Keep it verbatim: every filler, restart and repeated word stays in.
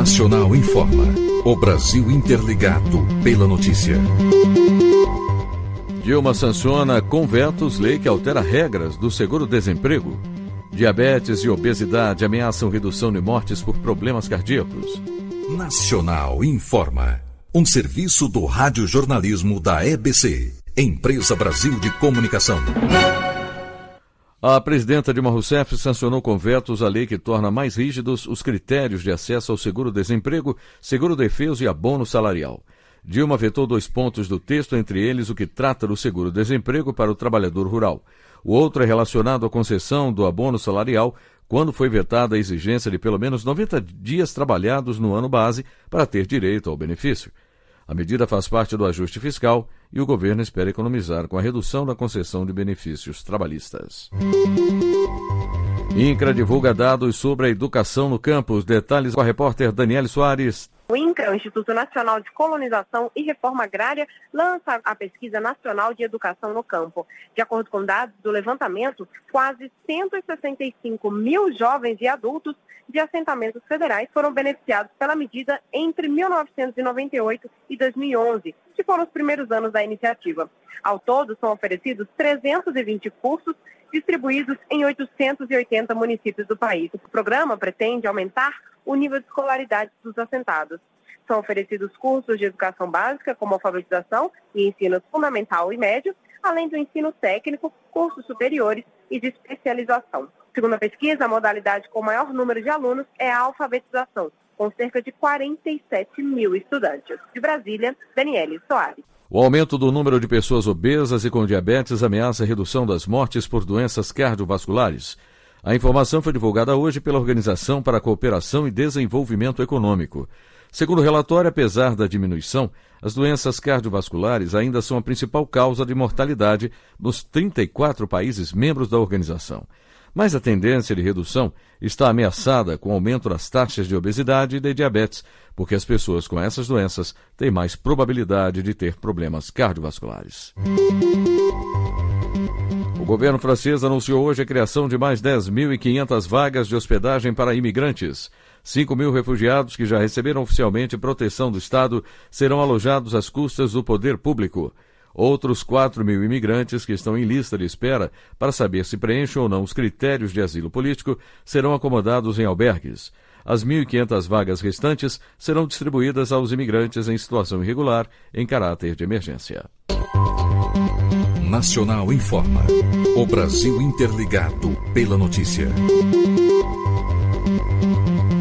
Nacional informa. O Brasil interligado pela notícia. Dilma sanciona com vetos lei que altera regras do seguro-desemprego. Diabetes e obesidade ameaçam redução de mortes por problemas cardíacos. Nacional informa. Um serviço do radiojornalismo da E B C, Empresa Brasil de Comunicação. A presidenta Dilma Rousseff sancionou com vetos a lei que torna mais rígidos os critérios de acesso ao seguro-desemprego, seguro-defeso e abono salarial. Dilma vetou dois pontos do texto, entre eles o que trata do seguro-desemprego para o trabalhador rural. O outro é relacionado à concessão do abono salarial, quando foi vetada a exigência de pelo menos noventa dias trabalhados no ano base para ter direito ao benefício. A medida faz parte do ajuste fiscal e o governo espera economizar com a redução da concessão de benefícios trabalhistas. INCRA divulga dados sobre a educação no campo. Os detalhes com a repórter Daniele Soares. O INCRA, o Instituto Nacional de Colonização e Reforma Agrária, lança a Pesquisa Nacional de Educação no Campo. De acordo com dados do levantamento, quase cento e sessenta e cinco mil jovens e adultos de assentamentos federais foram beneficiados pela medida entre mil novecentos e noventa e oito e dois mil e onze, que foram os primeiros anos da iniciativa. Ao todo, são oferecidos trezentos e vinte cursos distribuídos em oitocentos e oitenta municípios do país. O programa pretende aumentar o nível de escolaridade dos assentados. São oferecidos cursos de educação básica, como alfabetização e ensino fundamental e médio, além do ensino técnico, cursos superiores e de especialização. Segundo a pesquisa, a modalidade com maior número de alunos é a alfabetização, com cerca de quarenta e sete mil estudantes. De Brasília, Daniele Soares. O aumento do número de pessoas obesas e com diabetes ameaça a redução das mortes por doenças cardiovasculares. A informação foi divulgada hoje pela Organização para a Cooperação e Desenvolvimento Econômico. Segundo o relatório, apesar da diminuição, as doenças cardiovasculares ainda são a principal causa de mortalidade nos trinta e quatro países membros da organização. Mas a tendência de redução está ameaçada com o aumento das taxas de obesidade e de diabetes, porque as pessoas com essas doenças têm mais probabilidade de ter problemas cardiovasculares. O governo francês anunciou hoje a criação de mais dez mil e quinhentas vagas de hospedagem para imigrantes. cinco mil refugiados que já receberam oficialmente proteção do Estado serão alojados às custas do poder público. Outros quatro mil imigrantes que estão em lista de espera para saber se preenchem ou não os critérios de asilo político serão acomodados em albergues. As mil e quinhentas vagas restantes serão distribuídas aos imigrantes em situação irregular em caráter de emergência. Nacional informa. O Brasil interligado pela notícia.